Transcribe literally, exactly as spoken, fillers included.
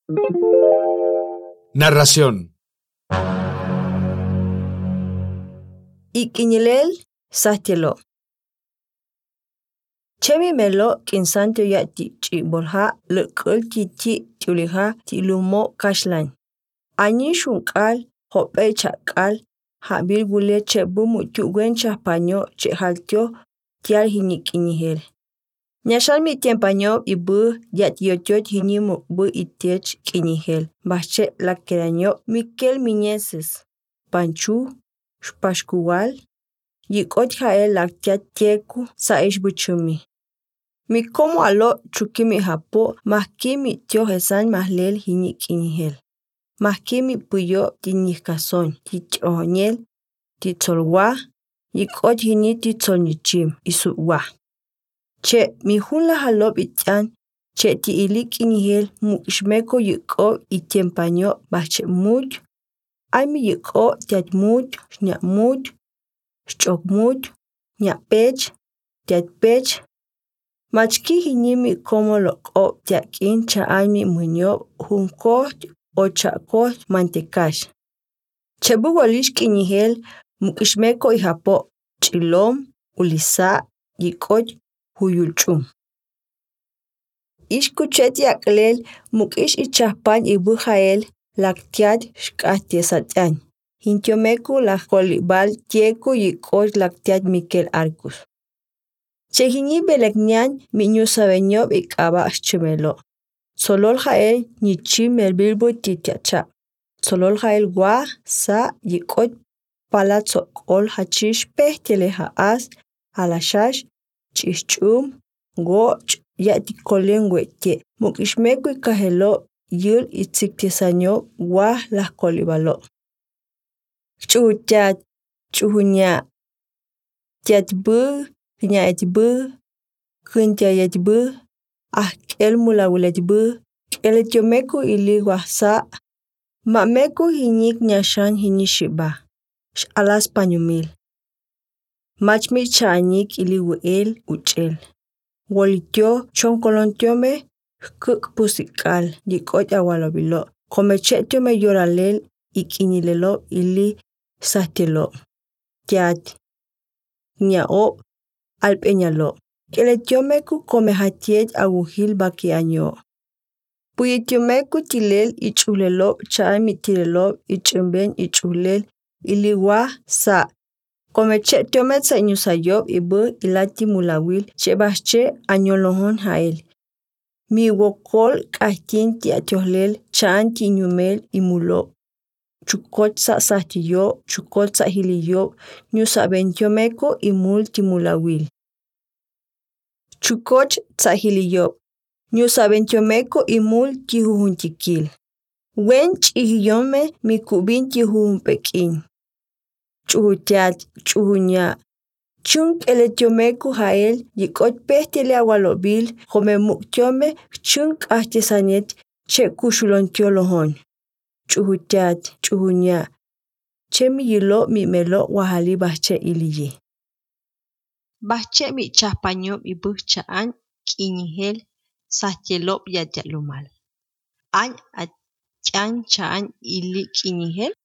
Narración. Ikiñilel sastielo. Chemi melo kinsanto ya ti chibolha lekul ti ti tuliha ti lumo kashlan. Ani shunkal hope chakal habil gule chebu mutu wencha paño che haltio tial hinikinihel. Nyashal mi tiempaño ibu yat yotiot hinimu bu itech kinihel. Bache la keraño Miquel Miñeses. Panchu, Spashkuwal, yikot jael laktiat tieku sa ishbuchumi. Mi como alo chukimi hapo mahkimi tio hesan mahlel hinikinihel. Mahkimi puyo tinikason, tichonyel, titolwa, yikot hini titolnichim, isuwa. Che mi hula halop itian, che ti ilikinihel mukishmeko yiko itiempaño bache mud, Almi yiko tiat mud, shnya mud, shchok mud, nya pech, tiat pech. Machki hinimi como loko tiakin cha almi munyo hunkot o chakot mantekash. Chebu walish kinihel mukishmeko ihapo chilom, ulisa, yikot, huyulchum. Ishkucheti aklel mukish ichahpan ibu jael laktiat shkati satyan. Hintiomeku la kolibal tieku yikot laktiat Miquel Arcus. Chehini beleknian minyu sabeñob ikaba chimelo. Solol jael nichim el bilbo titiacha. Solol jael gua sa yikot palazzo kol hachish pehtele haas alashash chichum goch yati kolengwete. Mukishmeku ikahelo yul itziktisanyo gua las kolibalo. Chuhutiat, chuhunya, tiatbu, nyatbu, kuntiayatbu, ahkel mulawuletbu, keletiomeku ili wasa, mameku hinik nyashan hinishiba, alas panyumil. Machmi chanik ili wuel uchel. Wolitio chonkolontiome kuk pusikal yikot awalobilo. Komechetio yoralel ikinilelo ili sahtelo. Tiat nyao alpeñalo. Keletiomeku komehatiet aguhil bakianyo. Puyitiomeku tilel ichulelo chaami tilelo ichumben ichulel iliwa sa. Komechetiomet sa inyusayob ibu ilati mulawil chebache anyolohon hael. Mi wokol kahtin tiatiohlel chan tinyumel imulo. Chukot sa sahtiyo, chukot sa hiliyo, nyusa bentiomeko imul timulawil. Chukot sa hiliyo, nyusa bentiomeko imul tihuhuntikil. Wench ihiyome mi kubin tihuhunpekin. Chuhutiat, chuhunya. Chunk eletiomeku hael yikot pehtele awalobil home muktiome chunk ahtisanet che kushulontiollohon. Chuhutiat, chuhunya. Chemi yilo mi melo wahali bache iliye. Bache mi chahpaño mi buchaan kinihel sastielop yatialumal. An atian chaan ili kinihel